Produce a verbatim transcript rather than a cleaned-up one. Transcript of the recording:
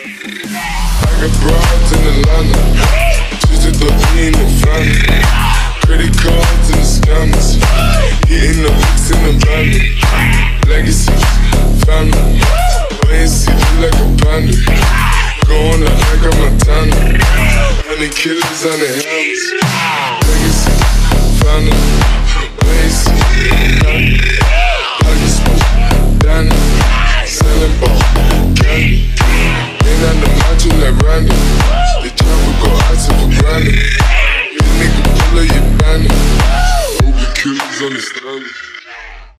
I got broads in Atlanta, just at the lean and family. Credit cards and the scammers, hitting the licks in the van. Legacy, family, wait and see, look like a panda. Going out like a Montana, honey killers on the helmets. Legacy, family, wait and see, family.